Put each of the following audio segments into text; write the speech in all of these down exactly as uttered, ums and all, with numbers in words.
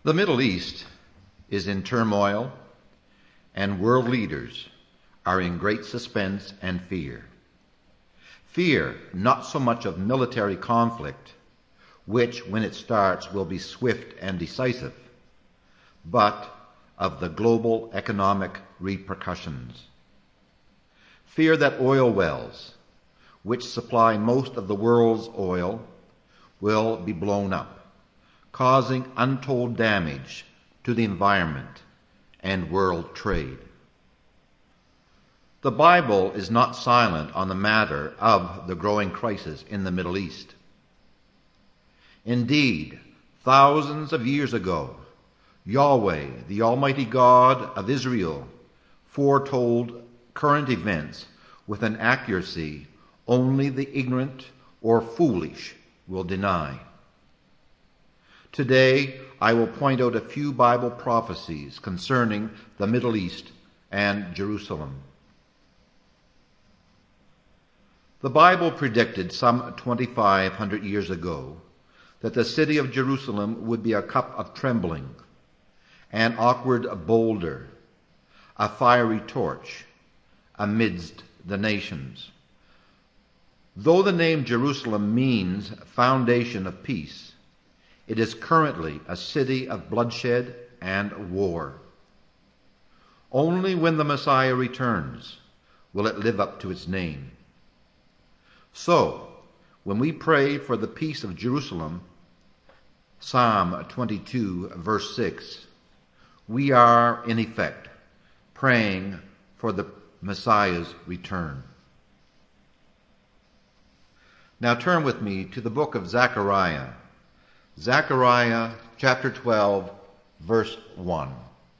The Middle East is in turmoil, and world leaders are in great suspense and fear. Fear not so much of military conflict, which when it starts will be swift and decisive, but of the global economic repercussions. Fear that oil wells, which supply most of the world's oil, will be blown up, causing untold damage to the environment and world trade. The Bible is not silent on the matter of the growing crisis in the Middle East. Indeed, thousands of years ago, Yahweh, the Almighty God of Israel, foretold current events with an accuracy only the ignorant or foolish will deny. Today, I will point out a few Bible prophecies concerning the Middle East and Jerusalem. The Bible predicted some twenty-five hundred years ago that the city of Jerusalem would be a cup of trembling, an awkward boulder, a fiery torch amidst the nations. Though the name Jerusalem means foundation of peace, it is currently a city of bloodshed and war. Only when the Messiah returns will it live up to its name. So, when we pray for the peace of Jerusalem, Psalm twenty-two, verse six, we are, in effect, praying for the Messiah's return. Now turn with me to the book of Zechariah. Zechariah chapter twelve, verse one.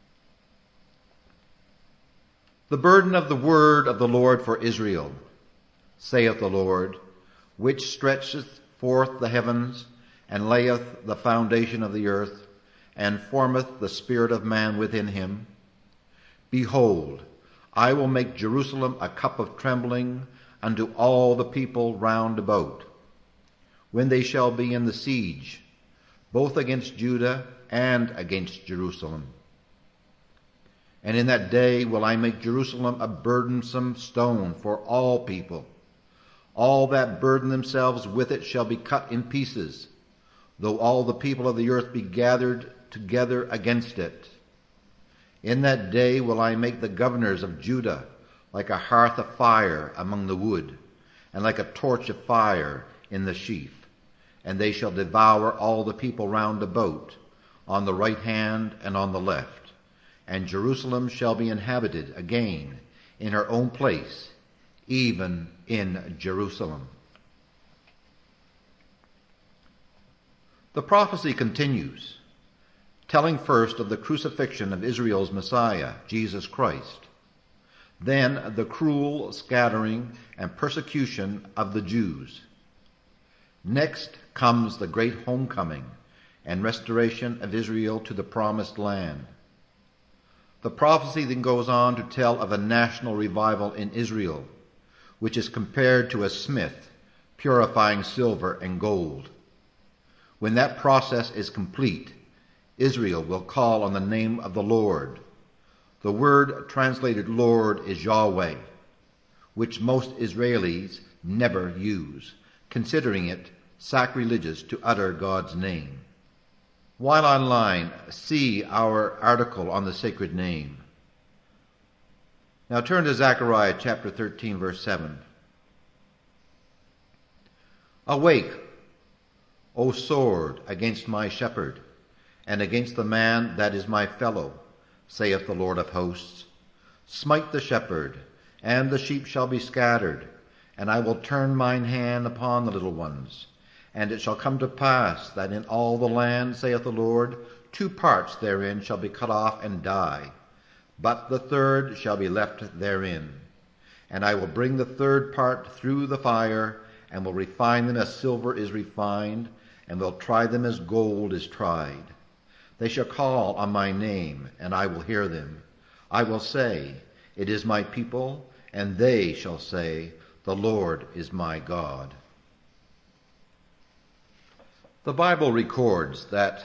The burden of the word of the Lord for Israel, saith the Lord, which stretcheth forth the heavens, and layeth the foundation of the earth, and formeth the spirit of man within him. Behold, I will make Jerusalem a cup of trembling unto all the people round about, when they shall be in the siege, both against Judah and against Jerusalem. And in that day will I make Jerusalem a burdensome stone for all people. All that burden themselves with it shall be cut in pieces, though all the people of the earth be gathered together against it. In that day will I make the governors of Judah like a hearth of fire among the wood, and like a torch of fire in the sheaf. And they shall devour all the people round about, on the right hand and on the left. And Jerusalem shall be inhabited again in her own place, even in Jerusalem. The prophecy continues, telling first of the crucifixion of Israel's Messiah, Jesus Christ, then the cruel scattering and persecution of the Jews. Next comes the great homecoming and restoration of Israel to the promised land. The prophecy then goes on to tell of a national revival in Israel, which is compared to a smith purifying silver and gold. When that process is complete, Israel will call on the name of the Lord. The word translated Lord is Yahweh, which most Israelis never use, considering it sacrilegious to utter God's name. While online, see our article on the sacred name. Now turn to Zechariah chapter thirteen, verse seven. Awake, O sword, against my shepherd, and against the man that is my fellow, saith the Lord of hosts. Smite the shepherd, and the sheep shall be scattered, and I will turn mine hand upon the little ones. And it shall come to pass that in all the land, saith the Lord, two parts therein shall be cut off and die, but the third shall be left therein. And I will bring the third part through the fire, and will refine them as silver is refined, and will try them as gold is tried. They shall call on my name, and I will hear them. I will say, it is my people, and they shall say, the Lord is my God. The Bible records that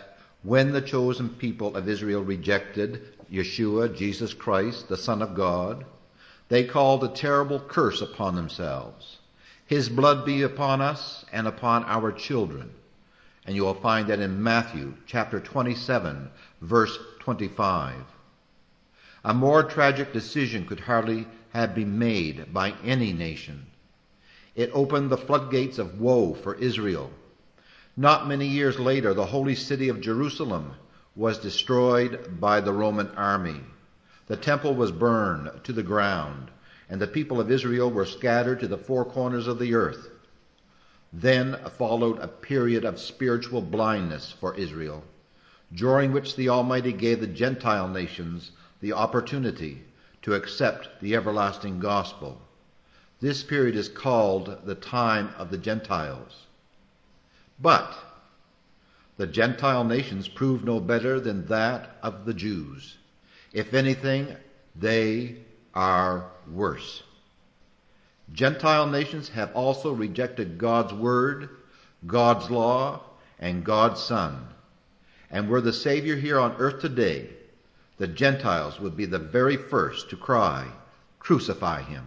When the chosen people of Israel rejected Yeshua, Jesus Christ, the Son of God, they called a terrible curse upon themselves. His blood be upon us and upon our children. And you will find that in Matthew chapter twenty-seven, verse twenty-five. A more tragic decision could hardly have been made by any nation. It opened the floodgates of woe for Israel. Not many years later, the holy city of Jerusalem was destroyed by the Roman army. The temple was burned to the ground, and the people of Israel were scattered to the four corners of the earth. Then followed a period of spiritual blindness for Israel, during which the Almighty gave the Gentile nations the opportunity to accept the everlasting gospel. This period is called the time of the Gentiles. But the Gentile nations proved no better than that of the Jews. If anything, they are worse. Gentile nations have also rejected God's word, God's law, and God's Son. And were the Savior here on earth today, the Gentiles would be the very first to cry, "Crucify him."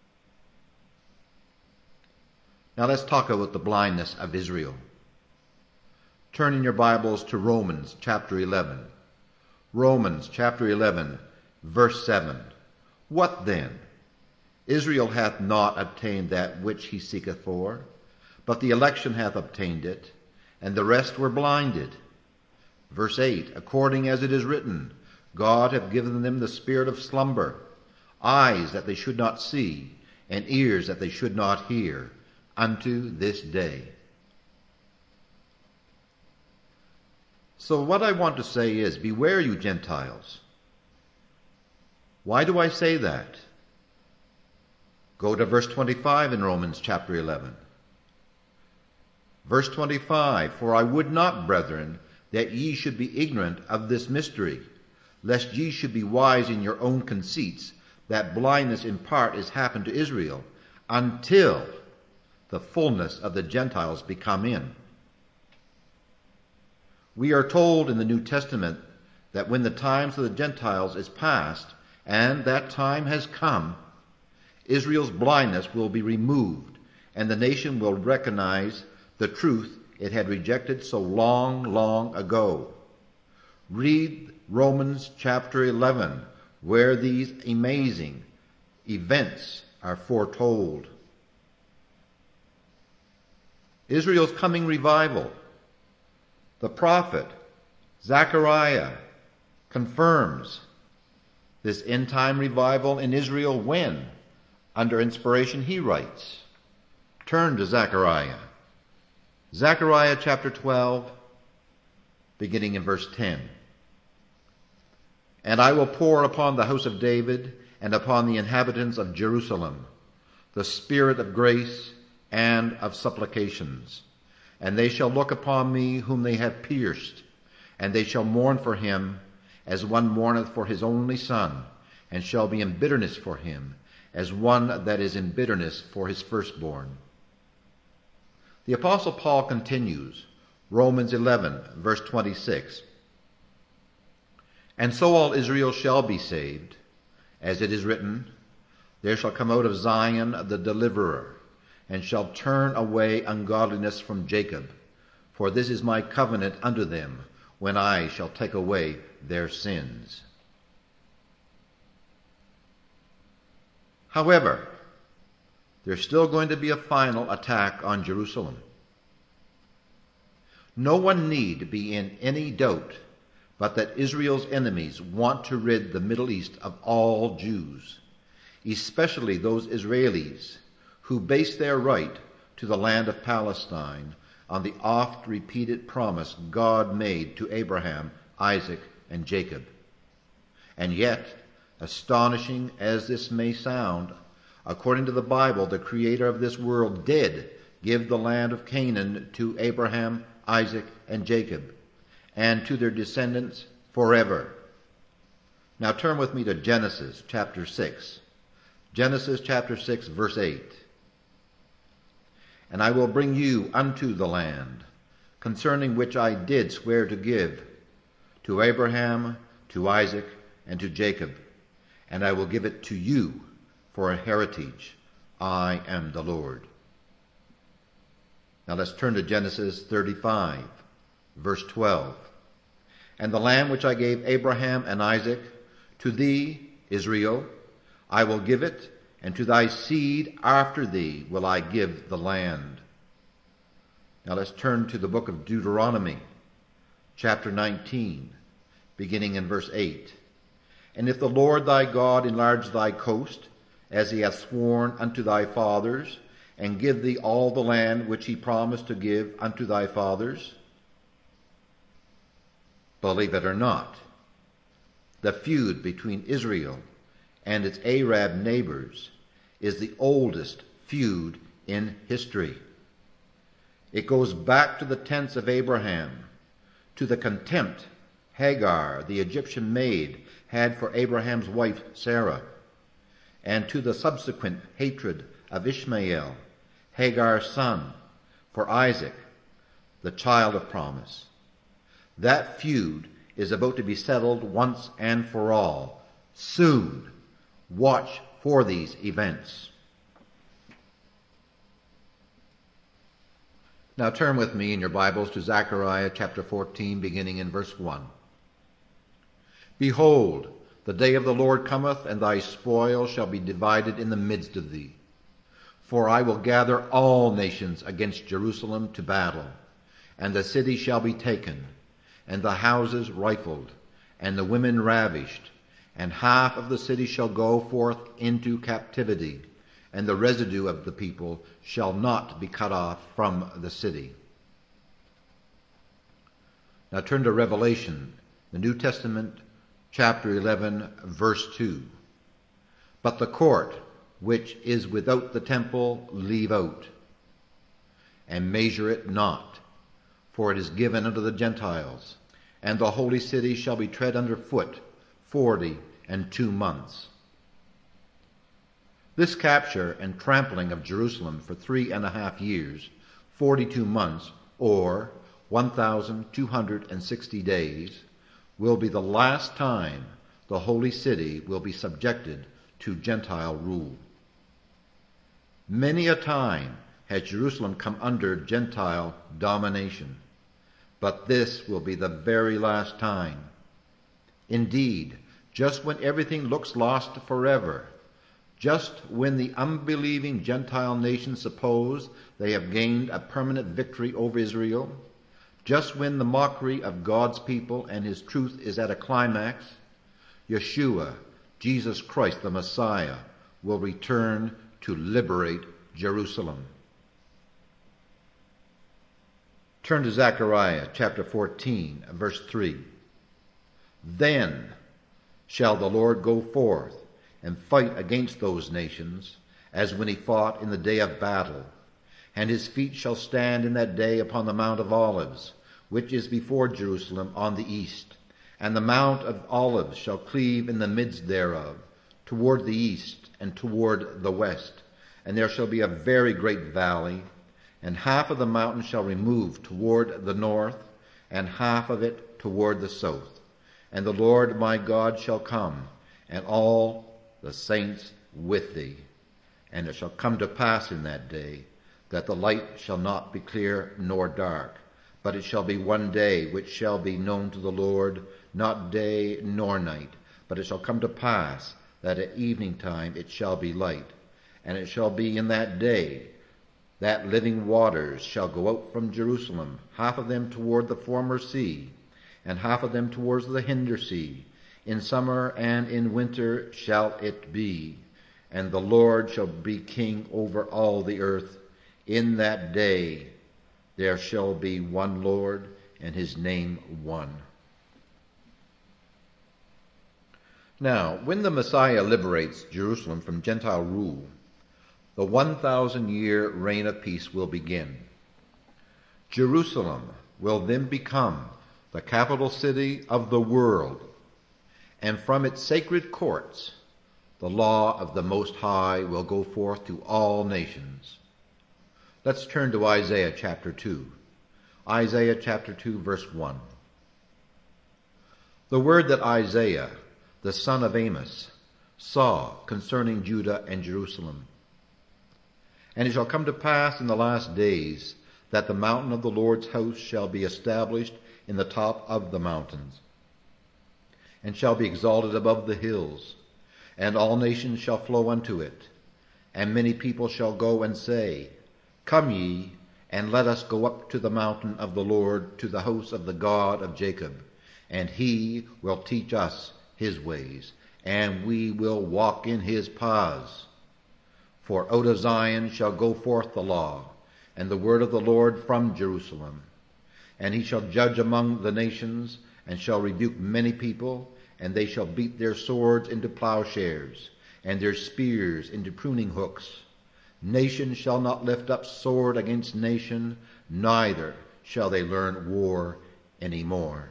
Now let's talk about the blindness of Israel. Turn in your Bibles to Romans chapter eleven. Romans chapter eleven, verse seven. What then? Israel hath not obtained that which he seeketh for, but the election hath obtained it, and the rest were blinded. Verse eight, according as it is written, God hath given them the spirit of slumber, eyes that they should not see, and ears that they should not hear, unto this day. So what I want to say is, beware you Gentiles. Why do I say that? Go to verse twenty-five in Romans chapter eleven. Verse twenty-five, for I would not, brethren, that ye should be ignorant of this mystery, lest ye should be wise in your own conceits, that blindness in part is happened to Israel, until the fullness of the Gentiles be come in. We are told in the New Testament that when the times of the Gentiles is past, and that time has come, Israel's blindness will be removed, and the nation will recognize the truth it had rejected so long, long ago. Read Romans chapter eleven, where these amazing events are foretold. Israel's coming revival. The prophet Zechariah confirms this end-time revival in Israel when, under inspiration, he writes. Turn to Zechariah. Zechariah chapter twelve, beginning in verse ten. And I will pour upon the house of David and upon the inhabitants of Jerusalem the spirit of grace and of supplications. And they shall look upon me whom they have pierced, and they shall mourn for him as one mourneth for his only son, and shall be in bitterness for him, as one that is in bitterness for his firstborn. The Apostle Paul continues, Romans eleven, verse twenty-six. And so all Israel shall be saved, as it is written, there shall come out of Zion the deliverer, and shall turn away ungodliness from Jacob. For this is my covenant unto them, when I shall take away their sins. However, there's still going to be a final attack on Jerusalem. No one need be in any doubt but that Israel's enemies want to rid the Middle East of all Jews, especially those Israelis who base their right to the land of Palestine on the oft-repeated promise God made to Abraham, Isaac, and Jacob. And yet, astonishing as this may sound, according to the Bible, the Creator of this world did give the land of Canaan to Abraham, Isaac, and Jacob, and to their descendants forever. Now turn with me to Genesis chapter six. Genesis chapter six, verse eight. And I will bring you unto the land, concerning which I did swear to give to Abraham, to Isaac, and to Jacob, and I will give it to you for a heritage. I am the Lord. Now let's turn to Genesis thirty-five, verse twelve. And the land which I gave Abraham and Isaac, to thee, Israel, I will give it, and to thy seed after thee will I give the land. Now let's turn to the book of Deuteronomy, chapter nineteen, beginning in verse eight. And if the Lord thy God enlarge thy coast, as he hath sworn unto thy fathers, and give thee all the land which he promised to give unto thy fathers, believe it or not, the feud between Israel and its Arab neighbors is the oldest feud in history. It goes back to the tents of Abraham, to the contempt Hagar, the Egyptian maid, had for Abraham's wife Sarah, and to the subsequent hatred of Ishmael, Hagar's son, for Isaac, the child of promise. That feud is about to be settled once and for all. Soon. Watch for these events. Now turn with me in your Bibles to Zechariah chapter fourteen, beginning in verse one. Behold, the day of the Lord cometh, and thy spoil shall be divided in the midst of thee. For I will gather all nations against Jerusalem to battle, and the city shall be taken, and the houses rifled, and the women ravished, and half of the city shall go forth into captivity, and the residue of the people shall not be cut off from the city. Now turn to Revelation, the New Testament, chapter eleven, verse two. But the court which is without the temple leave out, and measure it not, for it is given unto the Gentiles, and the holy city shall be tread under foot forty and two months. This capture and trampling of Jerusalem for three and a half years, forty-two months, or one thousand two hundred sixty days, will be the last time the holy city will be subjected to Gentile rule. Many a time has Jerusalem come under Gentile domination, but this will be the very last time. Indeed, just when everything looks lost forever, just when the unbelieving Gentile nations suppose they have gained a permanent victory over Israel, just when the mockery of God's people and his truth is at a climax, Yeshua, Jesus Christ the Messiah, will return to liberate Jerusalem. Turn to Zechariah chapter fourteen, verse three. Then shall the Lord go forth and fight against those nations, as when he fought in the day of battle. And his feet shall stand in that day upon the Mount of Olives, which is before Jerusalem on the east. And the Mount of Olives shall cleave in the midst thereof, toward the east and toward the west. And there shall be a very great valley, and half of the mountain shall remove toward the north, and half of it toward the south. And the Lord my God shall come, and all the saints with thee. And it shall come to pass in that day, that the light shall not be clear nor dark, but it shall be one day which shall be known to the Lord, not day nor night. But it shall come to pass that at evening time it shall be light. And it shall be in that day that living waters shall go out from Jerusalem, half of them toward the former sea, and half of them towards the hinder sea. In summer and in winter shall it be. And the Lord shall be king over all the earth. In that day there shall be one Lord, and his name one. Now, when the Messiah liberates Jerusalem from Gentile rule, the one thousand year reign of peace will begin. Jerusalem will then become the capital city of the world, and from its sacred courts the law of the Most High will go forth to all nations. Let's turn to Isaiah chapter two. Isaiah chapter two, verse one. The word that Isaiah, the son of Amos, saw concerning Judah and Jerusalem. And it shall come to pass in the last days that the mountain of the Lord's house shall be established in the top of the mountains, and shall be exalted above the hills, and all nations shall flow unto it. And many people shall go and say, Come ye, and let us go up to the mountain of the Lord, to the house of the God of Jacob, and he will teach us his ways, and we will walk in his paths. For out of Zion shall go forth the law, and the word of the Lord from Jerusalem. And he shall judge among the nations, and shall rebuke many people, and they shall beat their swords into plowshares, and their spears into pruning hooks. Nation shall not lift up sword against nation, neither shall they learn war any more.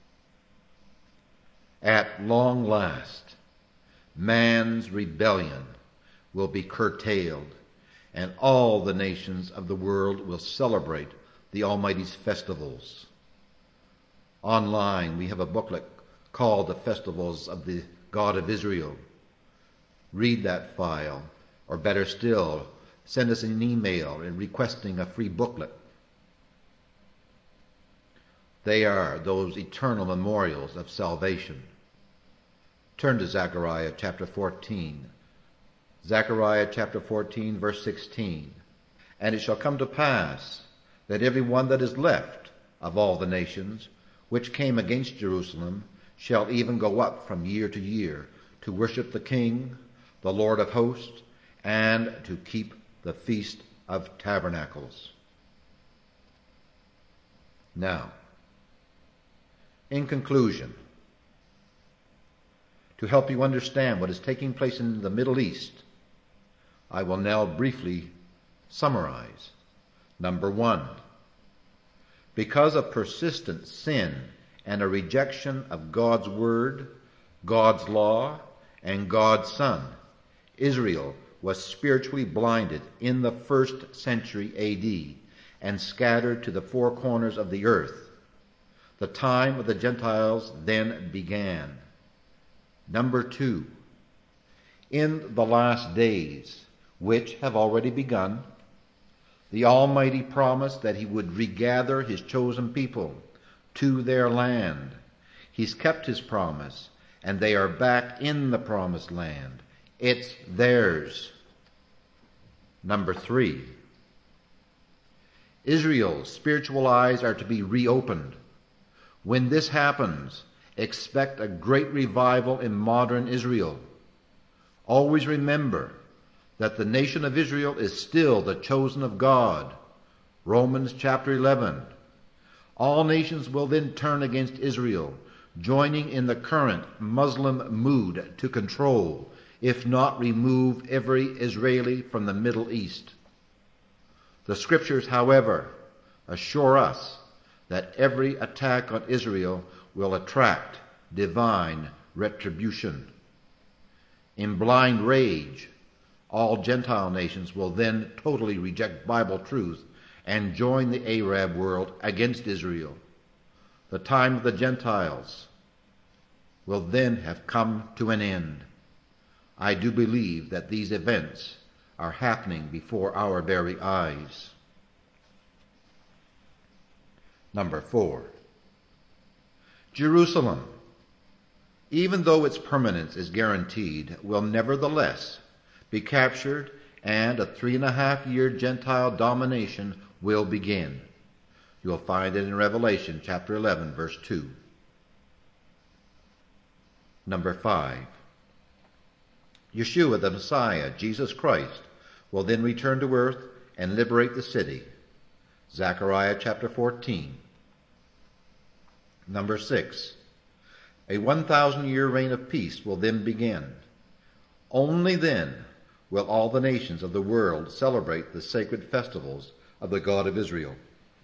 At long last, man's rebellion will be curtailed, and all the nations of the world will celebrate the Almighty's festivals. Online, we have a booklet called The Festivals of the God of Israel. Read that file, or better still, send us an email in requesting a free booklet. They are those eternal memorials of salvation. Turn to Zechariah chapter fourteen. Zechariah chapter fourteen, verse sixteen. And it shall come to pass that every one that is left of all the nations which came against Jerusalem shall even go up from year to year to worship the King, the Lord of hosts, and to keep the Feast of Tabernacles. Now, in conclusion, to help you understand what is taking place in the Middle East, I will now briefly summarize. Number one, because of persistent sin and a rejection of God's word, God's law, and God's Son, Israel was spiritually blinded in the first century A D and scattered to the four corners of the earth. The time of the Gentiles then began. Number two, in the last days, which have already begun, the Almighty promised that he would regather his chosen people to their land. He's kept his promise, and they are back in the promised land. It's theirs. Number three, Israel's spiritual eyes are to be reopened. When this happens, expect a great revival in modern Israel. Always remember that the nation of Israel is still the chosen of God. Romans chapter eleven. All nations will then turn against Israel, joining in the current Muslim mood to control, if not remove, every Israeli from the Middle East. The scriptures, however, assure us that every attack on Israel will attract divine retribution. In blind rage, all Gentile nations will then totally reject Bible truth and join the Arab world against Israel. The time of the Gentiles will then have come to an end. I do believe that these events are happening before our very eyes. Number four, Jerusalem, even though its permanence is guaranteed, will nevertheless be captured, and a three and a half year Gentile domination will begin. You'll find it in Revelation chapter eleven, verse two. Number five, Yeshua the Messiah, Jesus Christ, will then return to earth and liberate the city. Zechariah chapter fourteen. Number six, a one thousand year reign of peace will then begin. Only then will all the nations of the world celebrate the sacred festivals of the God of Israel.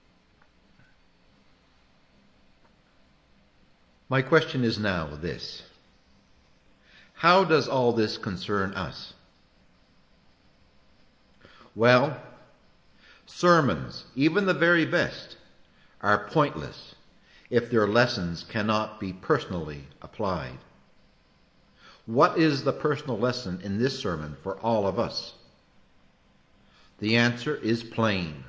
My question is now this: how does all this concern us? Well, sermons, even the very best, are pointless if their lessons cannot be personally applied. What is the personal lesson in this sermon for all of us? The answer is plain.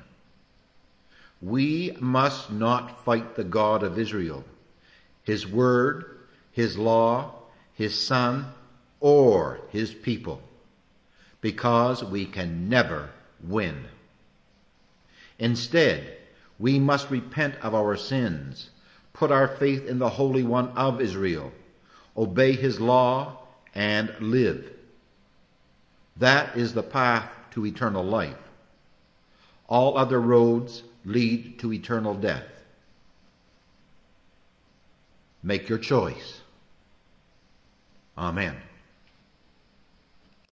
We must not fight the God of Israel, his word, his law, his son, or his people, because we can never win. Instead, we must repent of our sins, put our faith in the Holy One of Israel, obey his law, and live. That is the path to eternal life. All other roads lead to eternal death. Make your choice. Amen.